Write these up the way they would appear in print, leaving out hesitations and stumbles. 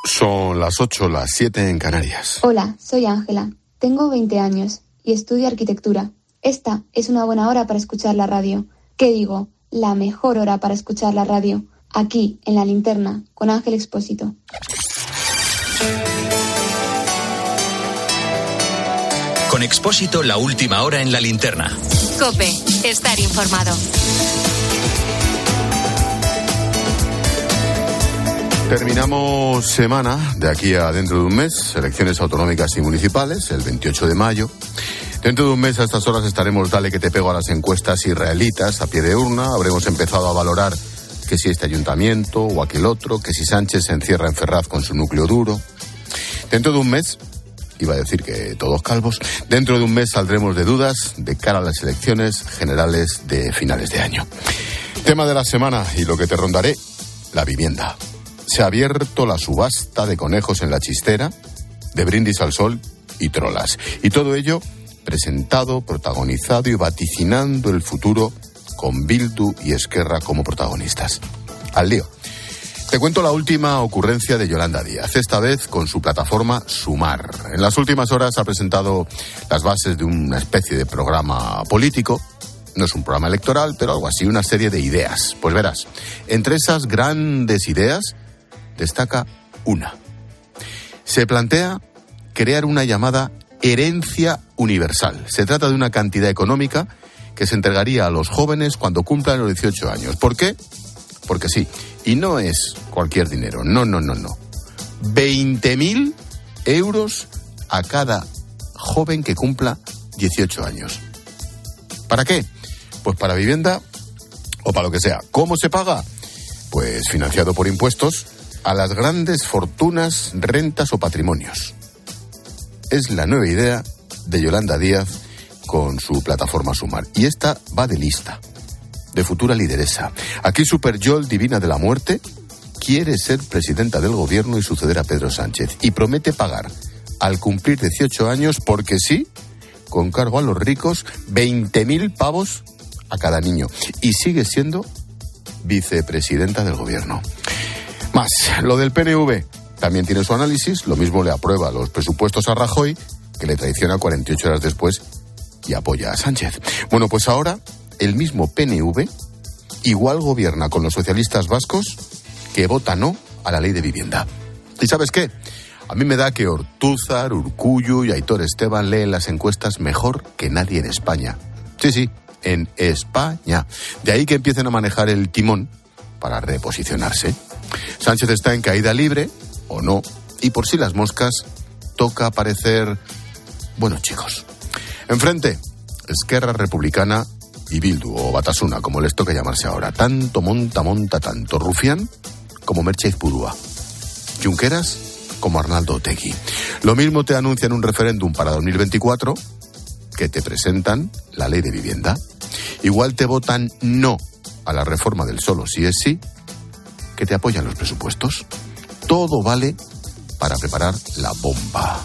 Son las 8, las 7 en Canarias. Hola, soy Ángela. Tengo 20 años y estudio arquitectura. Esta es una buena hora para escuchar la radio. ¿Qué digo? La mejor hora para escuchar la radio. Aquí, en La Linterna, con Ángel Expósito. Con Expósito, la última hora en La Linterna. COPE, estar informado. Terminamos semana de aquí a dentro de un mes, elecciones autonómicas y municipales, el 28 de mayo. Dentro de un mes a estas horas estaremos dale que te pego a las encuestas israelitas a pie de urna. Habremos empezado a valorar que si este ayuntamiento o aquel otro, que si Sánchez se encierra en Ferraz con su núcleo duro. Dentro de un mes, iba a decir que todos calvos, dentro de un mes saldremos de dudas de cara a las elecciones generales de finales de año. Tema de la semana y lo que te rondaré, la vivienda. Se ha abierto la subasta de conejos en La Chistera, de Brindis al Sol y Trolas. Y todo ello presentado, protagonizado y vaticinando el futuro con Bildu y Esquerra como protagonistas. Al lío. Te cuento la última ocurrencia de Yolanda Díaz, esta vez con su plataforma Sumar. En las últimas horas ha presentado las bases de una especie de programa político. No es un programa electoral, pero algo así, una serie de ideas. Pues verás, entre esas grandes ideas destaca una. Se plantea crear una llamada herencia universal. Se trata de una cantidad económica que se entregaría a los jóvenes cuando cumplan los 18 años. ¿Por qué? Porque sí. Y no es cualquier dinero. No. 20.000 euros a cada joven que cumpla 18 años. ¿Para qué? Pues para vivienda o para lo que sea. ¿Cómo se paga? Pues financiado por impuestos a las grandes fortunas, rentas o patrimonios. Es la nueva idea de Yolanda Díaz con su plataforma Sumar. Y esta va de lista, de futura lideresa. Aquí Super Yol, divina de la muerte, quiere ser presidenta del gobierno y suceder a Pedro Sánchez. Y promete pagar, al cumplir 18 años, porque sí, con cargo a los ricos, 20.000 pavos a cada niño. Y sigue siendo vicepresidenta del gobierno. Más, lo del PNV también tiene su análisis. Lo mismo le aprueba los presupuestos a Rajoy, que le traiciona 48 horas después y apoya a Sánchez. Bueno, pues ahora el mismo PNV igual gobierna con los socialistas vascos que vota no a la ley de vivienda. ¿Y sabes qué? A mí me da que Ortúzar, Urkullu y Aitor Esteban leen las encuestas mejor que nadie en España. Sí, en España. De ahí que empiecen a manejar el timón para reposicionarse. Sánchez está en caída libre, o no, y por si las moscas, toca aparecer buenos chicos. Enfrente, Esquerra Republicana y Bildu, o Batasuna, como les toca llamarse ahora. Tanto monta, tanto Rufián como Merche Izpurúa. Junqueras como Arnaldo Otegi. Lo mismo te anuncian un referéndum para 2024 que te presentan la ley de vivienda. Igual te votan no a la reforma del solo sí es sí, que te apoyan los presupuestos. Todo vale para preparar la bomba.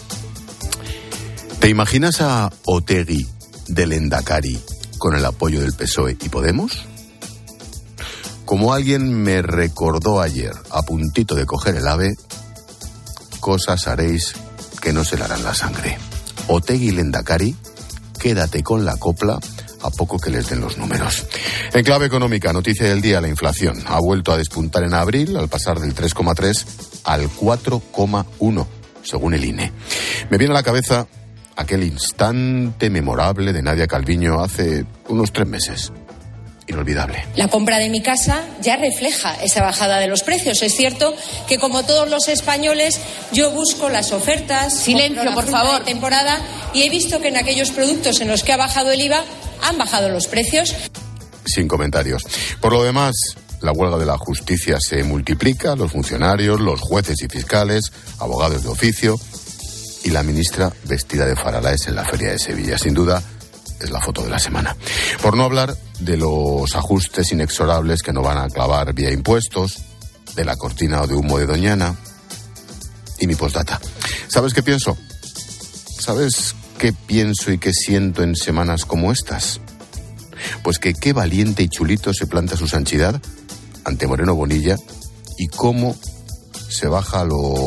¿Te imaginas a Otegi del Endacari con el apoyo del PSOE y Podemos? Como alguien me recordó ayer, a puntito de coger el ave, cosas haréis que no se le harán la sangre. Otegi Lendakari, quédate con la copla a poco que les den los números. En clave económica, noticia del día, la inflación ha vuelto a despuntar en abril al pasar del 3,3 al 4,1, según el INE. Me viene a la cabeza aquel instante memorable de Nadia Calviño hace unos 3 meses. Inolvidable. La compra de mi casa ya refleja esa bajada de los precios. Es cierto que, como todos los españoles, yo busco las ofertas. Silencio, por favor. De temporada, y he visto que en aquellos productos en los que ha bajado el IVA han bajado los precios. Sin comentarios. Por lo demás, la huelga de la justicia se multiplica, los funcionarios, los jueces y fiscales, abogados de oficio, y la ministra vestida de Faralaes en la Feria de Sevilla. Sin duda, es la foto de la semana. Por no hablar de los ajustes inexorables que nos van a clavar vía impuestos, de la cortina de humo de Doñana y mi postdata. ¿Sabes qué pienso? ¿Sabes qué pienso y qué siento en semanas como estas? Pues que qué valiente y chulito se planta su santidad ante Moreno Bonilla y cómo se baja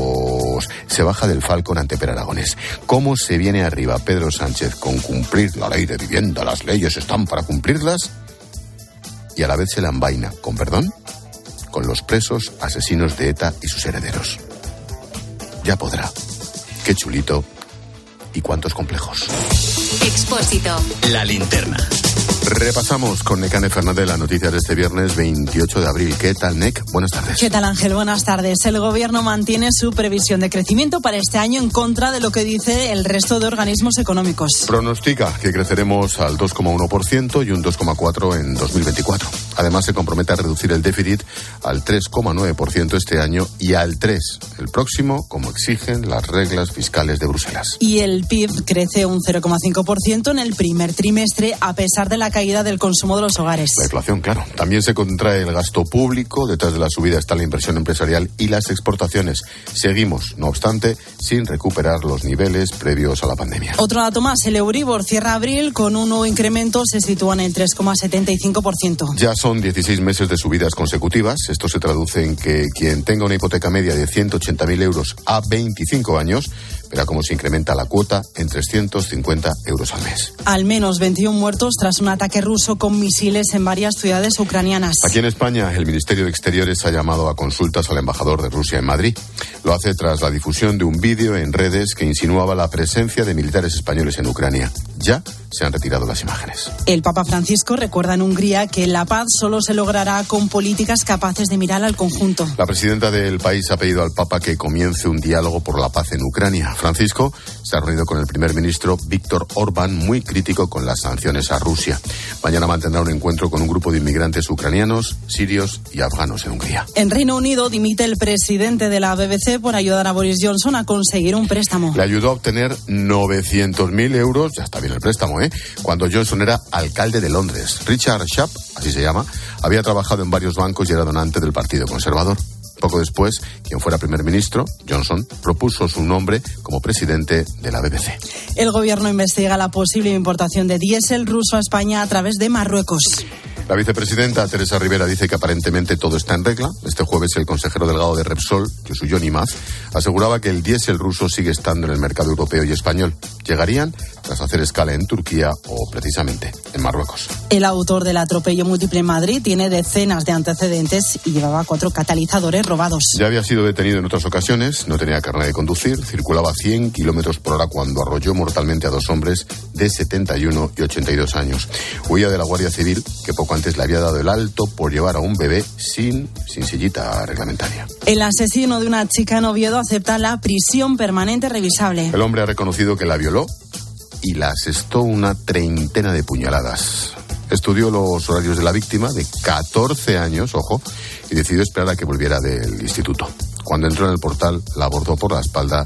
del Falcon ante Per Aragonés. ¿Cómo se viene arriba Pedro Sánchez con cumplir la ley de vivienda? Las leyes están para cumplirlas. Y a la vez se la envaina, con perdón, con los presos asesinos de ETA y sus herederos. Ya podrá. Qué chulito y cuántos complejos. Expósito. La linterna. Repasamos con Nekane Fernández las noticias de este viernes 28 de abril. ¿Qué tal, Nek? Buenas tardes. ¿Qué tal, Ángel? Buenas tardes. El Gobierno mantiene su previsión de crecimiento para este año en contra de lo que dice el resto de organismos económicos. Pronostica que creceremos al 2,1% y un 2,4% en 2024. Además, se compromete a reducir el déficit al 3,9% este año y al 3% el próximo, como exigen las reglas fiscales de Bruselas. Y el PIB crece un 0,5% en el primer trimestre, a pesar de la caída del consumo de los hogares. La inflación, claro. También se contrae el gasto público. Detrás de la subida está la inversión empresarial y las exportaciones. Seguimos, no obstante, sin recuperar los niveles previos a la pandemia. Otro dato más, el Euribor cierra abril con un nuevo incremento, se sitúa en el 3,75%. Ya son 16 meses de subidas consecutivas. Esto se traduce en que quien tenga una hipoteca media de 180.000 euros a 25 años verá cómo se incrementa la cuota en 350 euros al mes. Al menos 21 muertos tras un ataque ruso con misiles en varias ciudades ucranianas. Aquí en España, el Ministerio de Exteriores ha llamado a consultas al embajador de Rusia en Madrid. Lo hace tras la difusión de un vídeo en redes que insinuaba la presencia de militares españoles en Ucrania. Ya se han retirado las imágenes. El Papa Francisco recuerda en Hungría que la paz solo se logrará con políticas capaces de mirar al conjunto. La presidenta del país ha pedido al Papa que comience un diálogo por la paz en Ucrania. Francisco se ha reunido con el primer ministro Víctor Orbán, muy crítico con las sanciones a Rusia. Mañana mantendrá un encuentro con un grupo de inmigrantes ucranianos, sirios y afganos en Hungría. En Reino Unido dimite el presidente de la BBC por ayudar a Boris Johnson a conseguir un préstamo. Le ayudó a obtener 900.000 euros, ya está bien el préstamo, cuando Johnson era alcalde de Londres. Richard Sharp, así se llama, había trabajado en varios bancos y era donante del Partido Conservador. Poco después, quien fuera primer ministro, Johnson, propuso su nombre como presidente de la BBC. El gobierno investiga la posible importación de diésel ruso a España a través de Marruecos. La vicepresidenta Teresa Rivera dice que aparentemente todo está en regla. Este jueves el consejero delegado de Repsol, Josu Jon Imaz, aseguraba que el diésel ruso sigue estando en el mercado europeo y español. Llegarían tras hacer escala en Turquía o precisamente en Marruecos. El autor del atropello múltiple en Madrid tiene decenas de antecedentes y llevaba 4 catalizadores robados. Ya había sido detenido en otras ocasiones, no tenía carnet de conducir, circulaba a 100 kilómetros por hora cuando arrolló mortalmente a 2 hombres de 71 y 82 años. Huía de la Guardia Civil, que poco antes le había dado el alto por llevar a un bebé sin sillita reglamentaria. El asesino de una chica en Oviedo acepta la prisión permanente revisable. El hombre ha reconocido que la violó y la asestó una treintena de puñaladas. Estudió los horarios de la víctima, de 14 años, ojo, y decidió esperar a que volviera del instituto. Cuando entró en el portal, la abordó por la espalda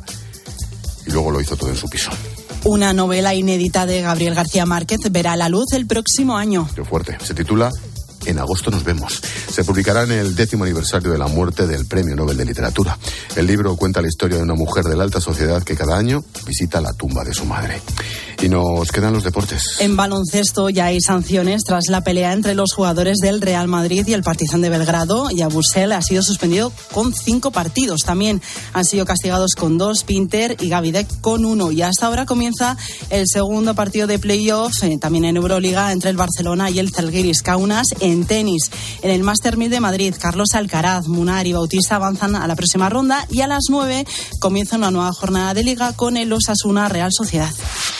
y luego lo hizo todo en su piso. Una novela inédita de Gabriel García Márquez verá la luz el próximo año. Qué fuerte. Se titula En agosto nos vemos. Se publicará en el 10º aniversario de la muerte del Premio Nobel de Literatura. El libro cuenta la historia de una mujer de la alta sociedad que cada año visita la tumba de su madre. Y nos quedan los deportes. En baloncesto ya hay sanciones tras la pelea entre los jugadores del Real Madrid y el Partizan de Belgrado. Yabusel ha sido suspendido con 5 partidos. También han sido castigados con 2, Pinter y Gavidec con 1. Y hasta ahora comienza el segundo partido de playoff, también en Euroliga, entre el Barcelona y el Zalgiris Kaunas. En tenis, en el Master 1000 de Madrid, Carlos Alcaraz, Munar y Bautista avanzan a la próxima ronda y a las 9 comienza una nueva jornada de Liga con el Osasuna Real Sociedad.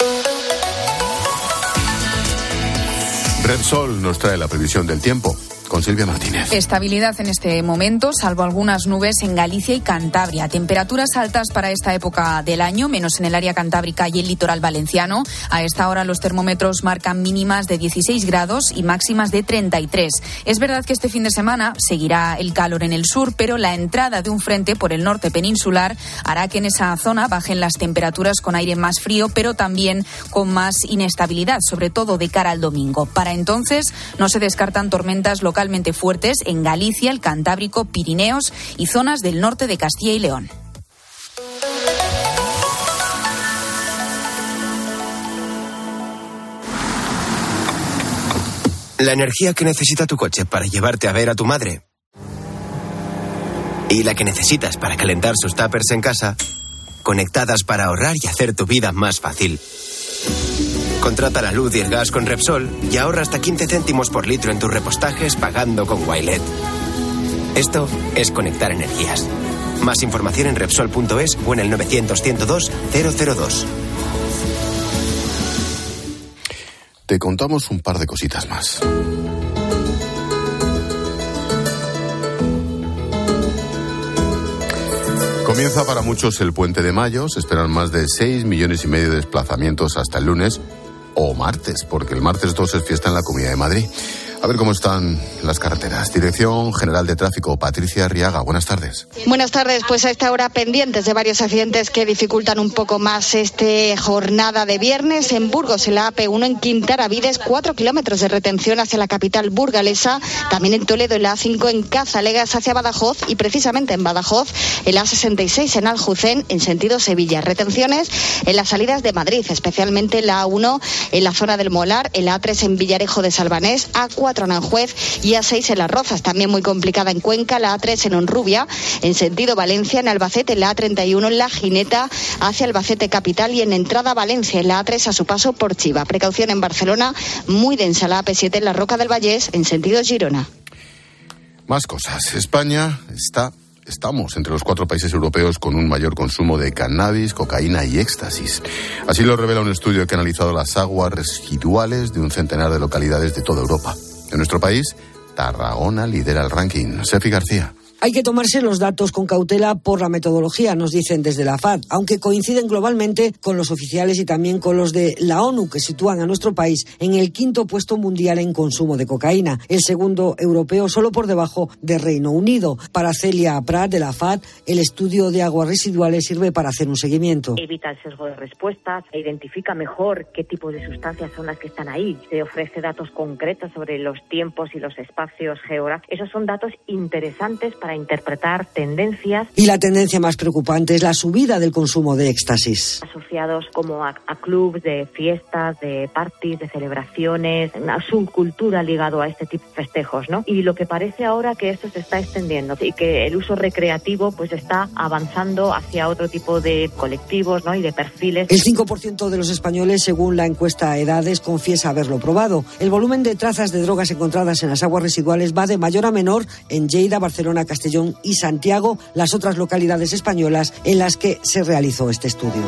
Repsol nos trae la previsión del tiempo con Silvia Martínez. Estabilidad en este momento, salvo algunas nubes en Galicia y Cantabria. Temperaturas altas para esta época del año, menos en el área cantábrica y el litoral valenciano. A esta hora los termómetros marcan mínimas de 16 grados y máximas de 33. Es verdad que este fin de semana seguirá el calor en el sur, pero la entrada de un frente por el norte peninsular hará que en esa zona bajen las temperaturas con aire más frío, pero también con más inestabilidad, sobre todo de cara al domingo. Para entonces no se descartan tormentas localmente fuertes en Galicia, el Cantábrico, Pirineos y zonas del norte de Castilla y León. La energía que necesita tu coche para llevarte a ver a tu madre. y la que necesitas para calentar sus tuppers en casa, conectadas para ahorrar y hacer tu vida más fácil. Contrata la luz y el gas con Repsol y ahorra hasta 15 céntimos por litro en tus repostajes pagando con Wilet. Esto es conectar energías. Más información en Repsol.es o en el 900-102-002. Te contamos un par de cositas más. Comienza para muchos el puente de mayo. Se esperan más de 6,5 millones de desplazamientos hasta el lunes o martes, porque el martes 2 es fiesta en la Comunidad de Madrid. A ver cómo están las carreteras. Dirección General de Tráfico, Patricia Arriaga. Buenas tardes. Buenas tardes. Pues a esta hora pendientes de varios accidentes que dificultan un poco más esta jornada de viernes. En Burgos, en la AP1, en Quintaravides, 4 kilómetros de retención hacia la capital burgalesa. También en Toledo, en la A5, en Cazalegas hacia Badajoz, y precisamente en Badajoz, en la A66, en Aljucén, en sentido Sevilla. Retenciones en las salidas de Madrid, especialmente en la A1, en la zona del Molar, en la A3 en Villarejo de Salvanés, A4 en Aranjuez y A6 en Las Rozas. También muy complicada en Cuenca, la A3 en Honrubia, en sentido Valencia, en Albacete, en la A31 en La Gineta hacia Albacete capital, y en entrada a Valencia, en la A3 a su paso por Chiva. Precaución en Barcelona, muy densa la AP7 en la Roca del Vallés, en sentido Girona. Más cosas. España Estamos entre los 4 países europeos con un mayor consumo de cannabis, cocaína y éxtasis. Así lo revela un estudio que ha analizado las aguas residuales de un centenar de localidades de toda Europa. En nuestro país, Tarragona lidera el ranking. Sefi García. Hay que tomarse los datos con cautela por la metodología, nos dicen desde la FAD, aunque coinciden globalmente con los oficiales y también con los de la ONU, que sitúan a nuestro país en el 5º puesto mundial en consumo de cocaína, el 2º europeo solo por debajo de Reino Unido. Para Celia Prat, de la FAD, el estudio de aguas residuales sirve para hacer un seguimiento. Evita el sesgo de respuestas, identifica mejor qué tipo de sustancias son las que están ahí, se ofrece datos concretos sobre los tiempos y los espacios geográficos. Esos son datos interesantes para interpretar tendencias. Y la tendencia más preocupante es la subida del consumo de éxtasis. Asociados como a clubs de fiestas, de parties, de celebraciones, una subcultura ligado a este tipo de festejos, ¿no? Y lo que parece ahora que esto se está extendiendo y que el uso recreativo pues está avanzando hacia otro tipo de colectivos, ¿no? Y de perfiles. El 5% de los españoles, según la encuesta Edades, confiesa haberlo probado. El volumen de trazas de drogas encontradas en las aguas residuales va de mayor a menor en Lleida, Barcelona, Castellón y Santiago, las otras localidades españolas en las que se realizó este estudio.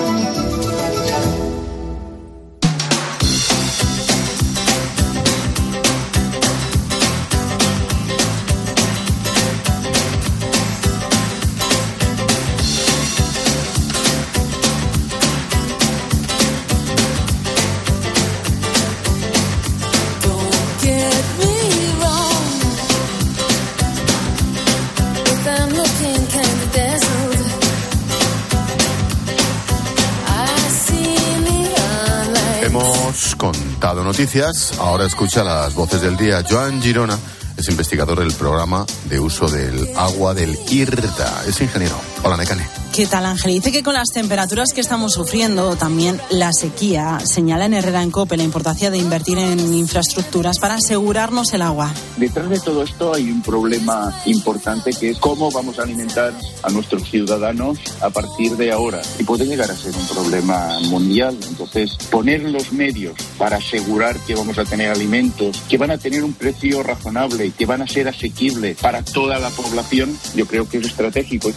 Contado noticias, ahora escucha las voces del día. Joan Girona es investigador del programa de uso del agua del IRTA. Es ingeniero. Hola, Necane. ¿Qué tal, Ángel? Dice que con las temperaturas que estamos sufriendo, también la sequía, señala en Herrera en COPE la importancia de invertir en infraestructuras para asegurarnos el agua. Detrás de todo esto hay un problema importante, que es cómo vamos a alimentar a nuestros ciudadanos a partir de ahora. Y puede llegar a ser un problema mundial. Entonces, poner los medios para asegurar que vamos a tener alimentos que van a tener un precio razonable y que van a ser asequibles para toda la población, yo creo que es estratégico.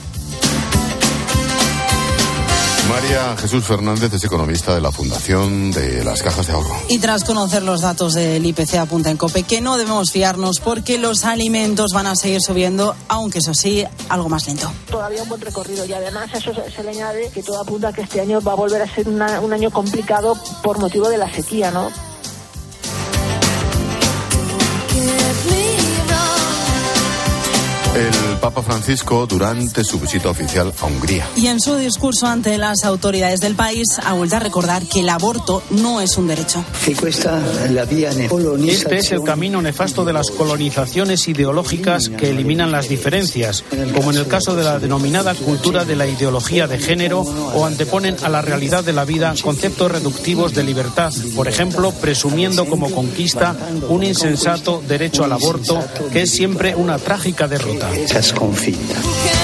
María Jesús Fernández es economista de la Fundación de las Cajas de Ahorro. Y tras conocer los datos del IPC, apunta en COPE que no debemos fiarnos porque los alimentos van a seguir subiendo, aunque eso sí, algo más lento. Todavía un buen recorrido, y además a eso se le añade que todo apunta a que este año va a volver a ser un año complicado por motivo de la sequía, ¿no? El Papa Francisco durante su visita oficial a Hungría. Y en su discurso ante las autoridades del país ha vuelto a recordar que el aborto no es un derecho. Este es el camino nefasto de las colonizaciones ideológicas que eliminan las diferencias, como en el caso de la denominada cultura de la ideología de género, o anteponen a la realidad de la vida conceptos reductivos de libertad, por ejemplo, presumiendo como conquista un insensato derecho al aborto, que es siempre una trágica derrota. derrota. Esa sconfitta.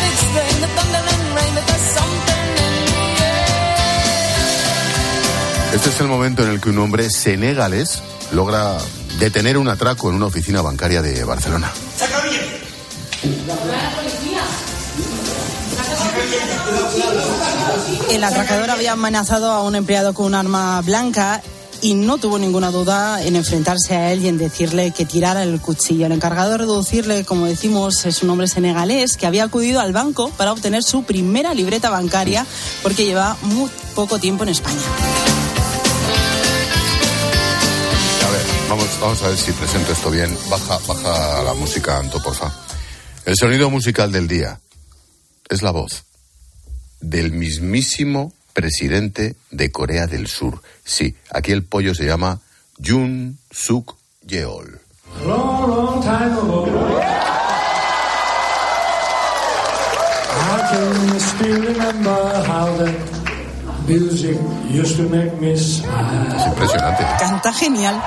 Este es el momento en el que un hombre senegalés logra detener un atraco en una oficina bancaria de Barcelona. El atracador había amenazado a un empleado con un arma blanca y no tuvo ninguna duda en enfrentarse a él y en decirle que tirara el cuchillo. El encargado de reducirle, como decimos, es un hombre senegalés que había acudido al banco para obtener su primera libreta bancaria porque lleva muy poco tiempo en España. A ver, vamos a ver si presento esto bien. Baja la música, Anto, porfa. El sonido musical del día es la voz del mismísimo presidente de Corea del Sur. Sí, aquí el pollo se llama Yoon Suk Yeol. Long time ago, I can still remember how the music used to make me smile. Es impresionante. Canta genial.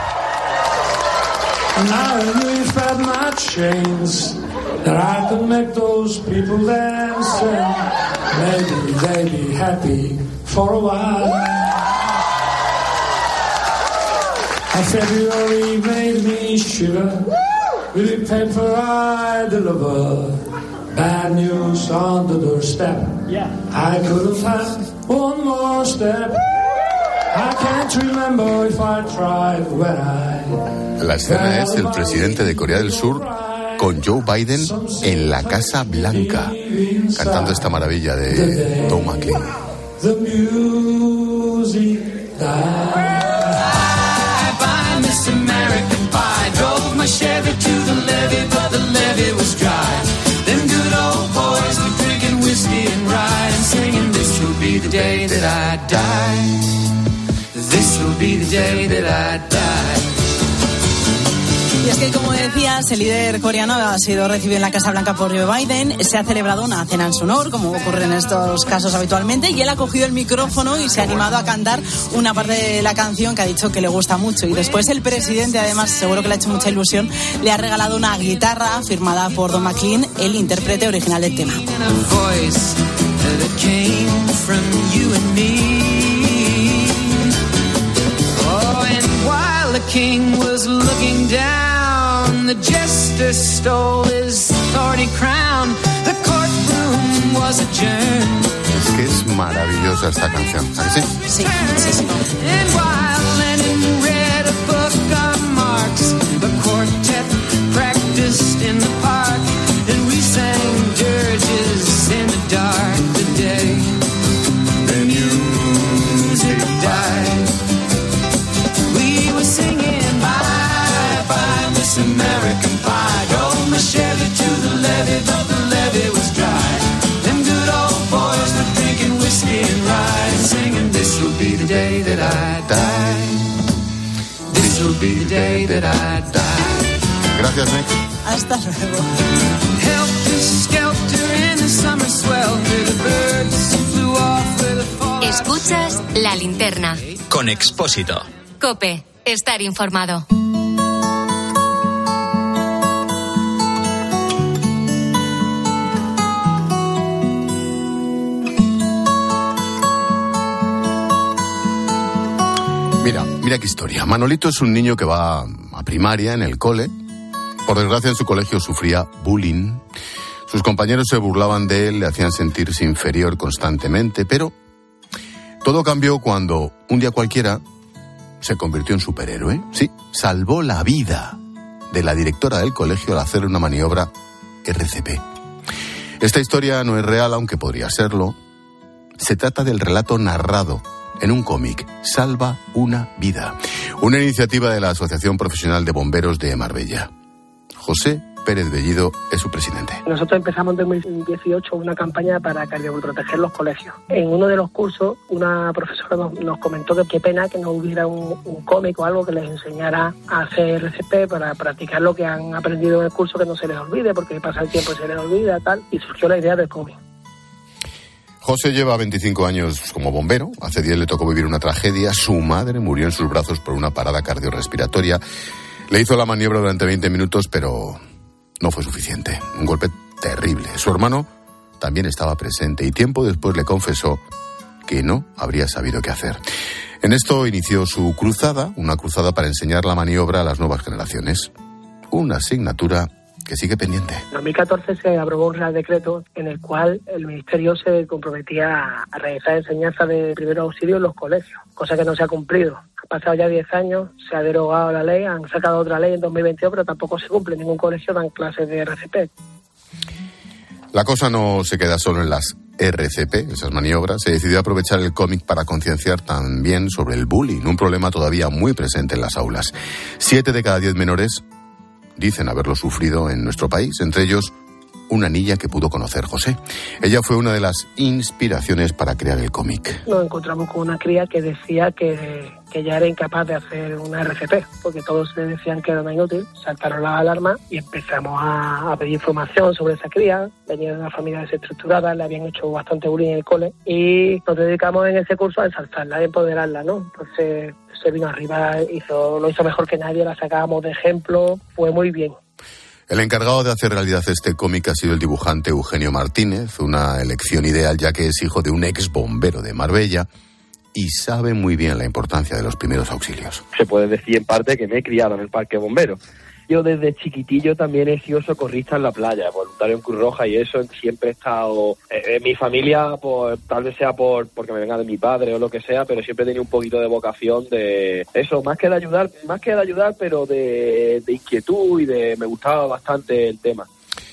Now I really felt my chains that I could make those people dance and maybe they'd be happy for a while. February made me shiver with the paper I deliver. Bad news on the doorstep. I could have had one more step. I can't remember if I tried when I... La escena es el presidente de Corea del Sur con Joe Biden en la Casa Blanca, cantando esta maravilla de Tom McLean. The music died. Bye, Miss American Pie. Drove my Chevy to the levee, but the levee was dry. Them good old boys were drinking whiskey and rye and singing, this will be the day that I die. This will be the day that I die. Y es que, como decías, el líder coreano ha sido recibido en la Casa Blanca por Joe Biden. Se ha celebrado una cena en su honor, como ocurre en estos casos habitualmente, y él ha cogido el micrófono y se ha animado a cantar una parte de la canción que ha dicho que le gusta mucho. Y después el presidente, además, seguro que le ha hecho mucha ilusión, le ha regalado una guitarra firmada por Don McLean, el intérprete original del tema. The king was looking down. The jester stole his thorny crown. The courtroom was adjourned. Es que es maravillosa esta canción, ¿a que sí? Sí, sí, sí. And while Lenin read a book of Marx, the quartet practiced in the park, and we sang dirges in the dark. The day the music died. Singing bye, bye, Miss American Pie. Drove my Chevy to the levee, but the levee was dry. Them good old boys were drinking whiskey and rye and singing, this will be the day that I die. This will be the day that I die. Gracias, Nick. Hasta luego. Helter skelter in the summer swelter, the birds flew off with a fall. Escuchas La Linterna. Con Expósito. COPE. Estar informado. Mira qué historia. Manolito es un niño que va a primaria en el cole. Por desgracia, en su colegio sufría bullying. Sus compañeros se burlaban de él, le hacían sentirse inferior constantemente, pero todo cambió cuando un día cualquiera se convirtió en superhéroe. Sí, salvó la vida de la directora del colegio al hacer una maniobra RCP. Esta historia no es real, aunque podría serlo. Se trata del relato narrado en un cómic, Salva una vida, una iniciativa de la Asociación Profesional de Bomberos de Marbella. José Pérez Bellido es su presidente. Nosotros empezamos en 2018 una campaña para cardioproteger los colegios. En uno de los cursos, una profesora nos comentó que qué pena que no hubiera un cómic o algo que les enseñara a hacer RCP para practicar lo que han aprendido en el curso, que no se les olvide, porque pasa el tiempo y se les olvida, tal, y surgió la idea del cómic. José lleva 25 años como bombero. Hace 10 le tocó vivir una tragedia. Su madre murió en sus brazos por una parada cardiorrespiratoria. Le hizo la maniobra durante 20 minutos, pero no fue suficiente. Un golpe terrible. Su hermano también estaba presente y tiempo después le confesó que no habría sabido qué hacer. En esto inició su cruzada, una cruzada para enseñar la maniobra a las nuevas generaciones. Una asignatura que sigue pendiente. En 2014 se aprobó un Real Decreto en el cual el Ministerio se comprometía a realizar enseñanza de primeros auxilios en los colegios, cosa que no se ha cumplido. Han pasado ya 10 años, se ha derogado la ley, han sacado otra ley en 2022, pero tampoco se cumple. En ningún colegio dan clases de RCP. La cosa no se queda solo en las RCP, esas maniobras. Se decidió aprovechar el cómic para concienciar también sobre el bullying, un problema todavía muy presente en las aulas. 7 de cada 10 menores dicen haberlo sufrido en nuestro país, entre ellos una niña que pudo conocer José. Ella fue una de las inspiraciones para crear el cómic. Nos encontramos con una cría que decía que ya era incapaz de hacer una RCP, porque todos le decían que era una inútil. Saltaron las alarmas y empezamos a pedir información sobre esa cría. Venía de una familia desestructurada, le habían hecho bastante bullying en el cole y nos dedicamos en ese curso a ensalzarla, a empoderarla, ¿no? Entonces se vino arriba, lo hizo mejor que nadie, la sacábamos de ejemplo, fue muy bien. El encargado de hacer realidad este cómic ha sido el dibujante Eugenio Martínez, una elección ideal ya que es hijo de un ex bombero de Marbella y sabe muy bien la importancia de los primeros auxilios. Se puede decir en parte que me he criado en el parque bombero. Yo desde chiquitillo también he sido socorrista en la playa, voluntario en Cruz Roja y eso siempre he estado... En mi familia, pues, tal vez sea porque me venga de mi padre o lo que sea, pero siempre he tenido un poquito de vocación de eso, más que de ayudar, pero de inquietud y me gustaba bastante el tema.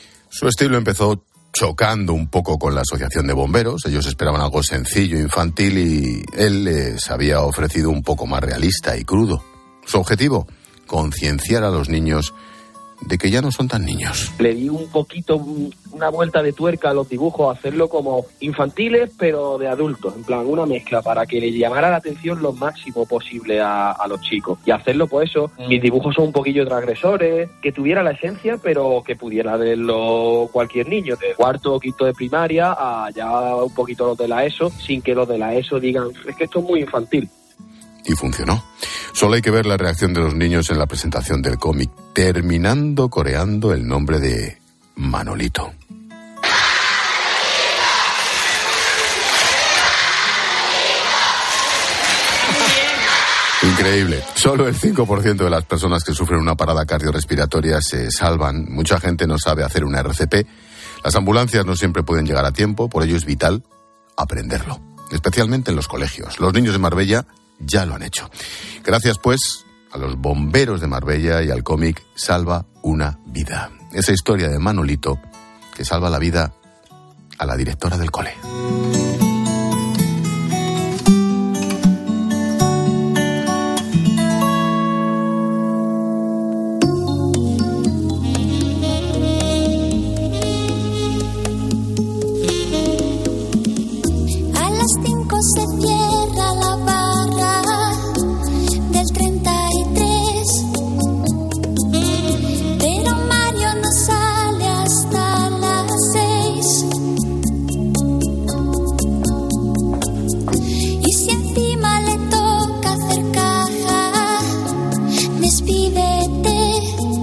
Su estilo empezó chocando un poco con la asociación de bomberos. Ellos esperaban algo sencillo, infantil y él les había ofrecido un poco más realista y crudo. Su objetivo, concienciar a los niños de que ya no son tan niños. Le di un poquito una vuelta de tuerca a los dibujos, hacerlo como infantiles pero de adultos, en plan una mezcla para que le llamara la atención lo máximo posible a los chicos y hacerlo por eso. Mis dibujos son un poquillo transgresores, que tuviera la esencia pero que pudiera verlo cualquier niño de cuarto o quinto de primaria a ya un poquito los de la ESO, sin que los de la ESO digan es que esto es muy infantil. Y funcionó. Solo hay que ver la reacción de los niños en la presentación del cómic, terminando coreando el nombre de Manolito. Increíble. Solo el 5% de las personas que sufren una parada cardiorrespiratoria se salvan. Mucha gente no sabe hacer una RCP. Las ambulancias no siempre pueden llegar a tiempo, por ello es vital aprenderlo, especialmente en los colegios. Los niños de Marbella ya lo han hecho. Gracias, pues, a los bomberos de Marbella y al cómic Salva una vida. Esa historia de Manolito que salva la vida a la directora del cole. A las 5 se cierra la barra del 33, pero Mario no sale hasta las 6. Y si encima le toca hacer caja, despídete.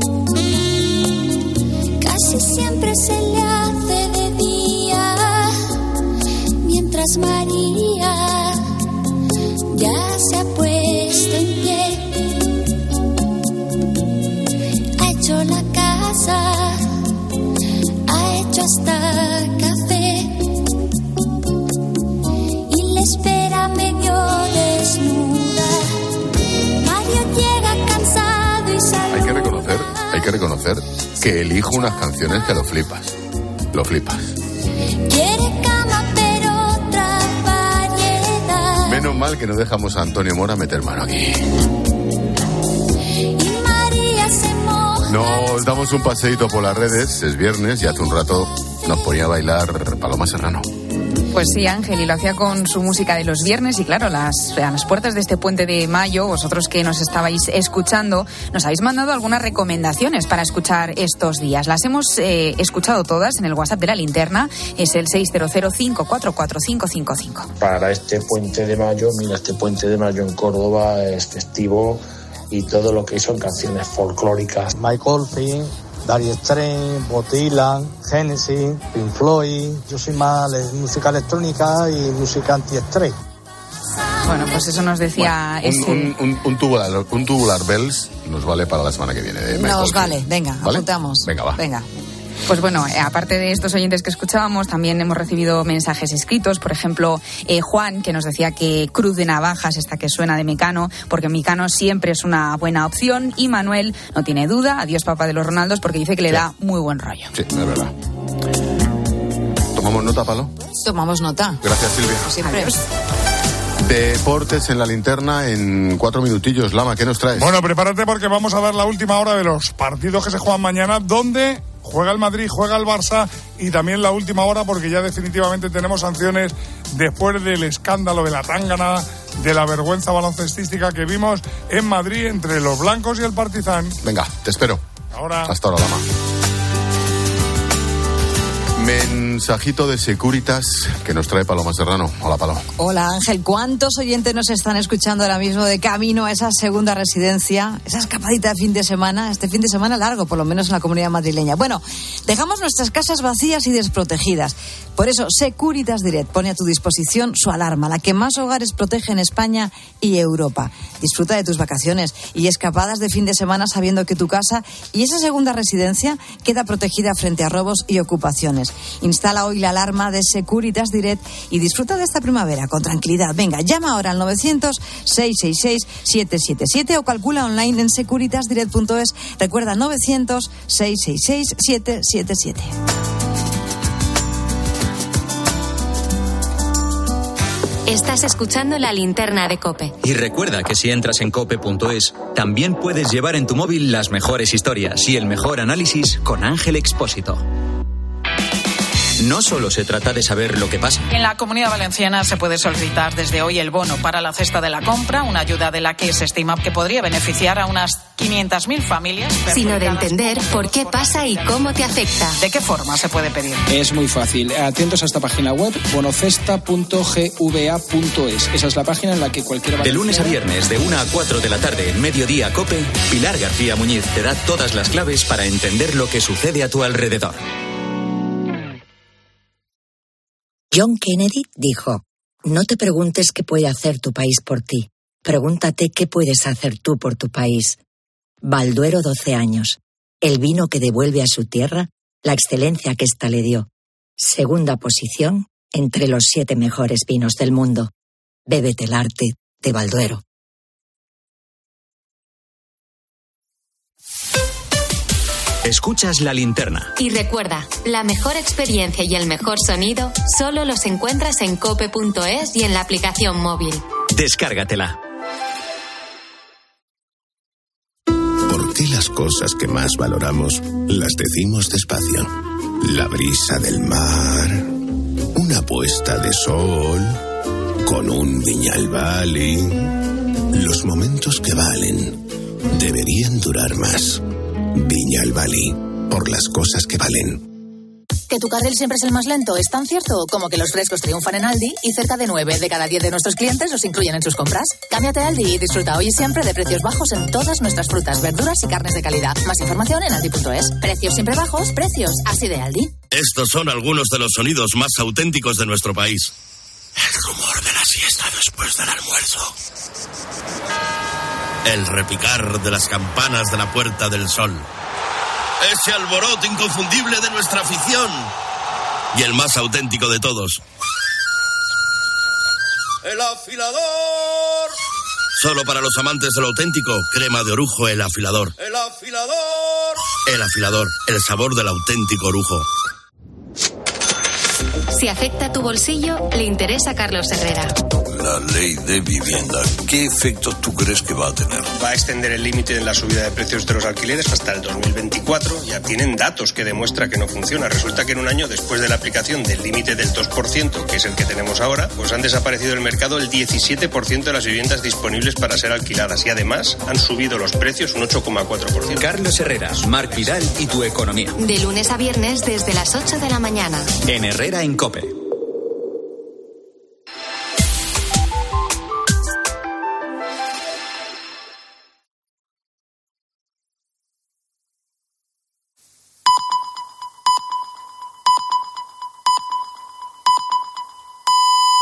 Casi siempre se le hace de día, mientras María ya se ha puesto en pie. Ha hecho la casa, ha hecho hasta café y le espera medio desnuda. Mario llega cansado y sale. Hay que reconocer que elijo unas canciones que lo flipas. Lo flipas. Quiere cama pero otra variedad. Menos mal que no dejamos a Antonio Mora meter mano aquí. Y María se moja. Nos damos un paseíto por las redes, es viernes y hace un rato nos ponía a bailar Paloma Serrano. Pues sí, Ángel, y lo hacía con su música de los viernes y claro, a las puertas de este puente de mayo, vosotros que nos estabais escuchando, nos habéis mandado algunas recomendaciones para escuchar estos días. Las hemos escuchado todas en el WhatsApp de la linterna, es el 600544555. Para este puente de mayo, mira, este puente de mayo en Córdoba es festivo y todo lo que son canciones folclóricas. Michael Finn Dire Straits, Bob Dylan, Genesis, Pink Floyd. Yo soy más de música electrónica y música anti-estrés. Bueno, pues eso nos decía un tubular bells nos vale para la semana que viene. Nos vale, venga, ¿vale? apuntamos. Venga, va. Venga. Pues bueno, aparte de estos oyentes que escuchábamos, también hemos recibido mensajes escritos. Por ejemplo, Juan, que nos decía que Cruz de Navajas, esta que suena de Mecano, porque Mecano siempre es una buena opción. Y Manuel no tiene duda, adiós papá de los Ronaldos, porque dice que le da muy buen rollo. Sí, es verdad. ¿Tomamos nota, Palo? Tomamos nota. Gracias, Silvia. Siempre. Adiós. Deportes en la linterna en 4 minutillos. Lama, ¿qué nos traes? Bueno, prepárate porque vamos a dar la última hora de los partidos que se juegan mañana, donde juega el Madrid, juega el Barça, y también la última hora porque ya definitivamente tenemos sanciones después del escándalo de la tángana, de la vergüenza baloncestística que vimos en Madrid entre los blancos y el Partizan. Venga, te espero. Hasta ahora, Lama. Mensajito de Securitas que nos trae Paloma Serrano. Hola, Paloma. Hola, Ángel. ¿Cuántos oyentes nos están escuchando ahora mismo de camino a esa segunda residencia, esa escapadita de fin de semana, este fin de semana largo, por lo menos en la Comunidad madrileña? Bueno, dejamos nuestras casas vacías y desprotegidas. Por eso, Securitas Direct pone a tu disposición su alarma, la que más hogares protege en España y Europa. Disfruta de tus vacaciones y escapadas de fin de semana sabiendo que tu casa y esa segunda residencia queda protegida frente a robos y ocupaciones. Instala hoy la alarma de Securitas Direct y disfruta de esta primavera con tranquilidad. Venga, llama ahora al 900-666-777 o calcula online en securitasdirect.es. Recuerda, 900-666-777. Estás escuchando La Linterna de COPE. Y recuerda que si entras en cope.es, también puedes llevar en tu móvil las mejores historias y el mejor análisis con Ángel Expósito. No solo se trata de saber lo que pasa. En la Comunidad Valenciana se puede solicitar desde hoy el bono para la cesta de la compra, una ayuda de la que se estima que podría beneficiar a unas 500.000 familias. Sino de entender por qué pasa y cómo te afecta. ¿De qué forma se puede pedir? Es muy fácil. Atentos a esta página web, bonocesta.gva.es. Esa es la página en la que cualquier De lunes a viernes, de 1 a 4 de la tarde, en Mediodía COPE, Pilar García Muñiz te da todas las claves para entender lo que sucede a tu alrededor. John Kennedy dijo, no te preguntes qué puede hacer tu país por ti, pregúntate qué puedes hacer tú por tu país. Balduero 12 años, el vino que devuelve a su tierra la excelencia que ésta le dio. Segunda posición entre los 7 mejores vinos del mundo. Bébete el arte de Balduero. Escuchas La Linterna. Y recuerda, la mejor experiencia y el mejor sonido solo los encuentras en cope.es y en la aplicación móvil. Descárgatela. ¿Por qué las cosas que más valoramos las decimos despacio? La brisa del mar, una puesta de sol, con un Viñalbali. Los momentos que valen deberían durar más. Viñalbali, por las cosas que valen. ¿Que tu carril siempre es el más lento? ¿Es tan cierto como que los frescos triunfan en Aldi y cerca de 9 de cada 10 de nuestros clientes los incluyen en sus compras? Cámbiate a Aldi y disfruta hoy y siempre de precios bajos en todas nuestras frutas, verduras y carnes de calidad. Más información en aldi.es. Precios siempre bajos, precios así de Aldi. Estos son algunos de los sonidos más auténticos de nuestro país. El rumor de la siesta después del almuerzo. El repicar de las campanas de la Puerta del Sol. Ese alboroto inconfundible de nuestra afición. Y el más auténtico de todos. ¡El afilador! Solo para los amantes de lo auténtico, crema de orujo El Afilador. ¡El afilador! El Afilador, el sabor del auténtico orujo. Si afecta a tu bolsillo, le interesa a Carlos Herrera. La ley de vivienda, ¿qué efecto tú crees que va a tener? Va a extender el límite en la subida de precios de los alquileres hasta el 2024. Ya tienen datos que demuestran que no funciona. Resulta que en un año después de la aplicación del límite del 2%, que es el que tenemos ahora, pues han desaparecido del mercado el 17% de las viviendas disponibles para ser alquiladas y además han subido los precios un 8,4%. Carlos Herrera, Marc Vidal y tu economía. De lunes a viernes desde las 8 de la mañana. En Herrera en COPE.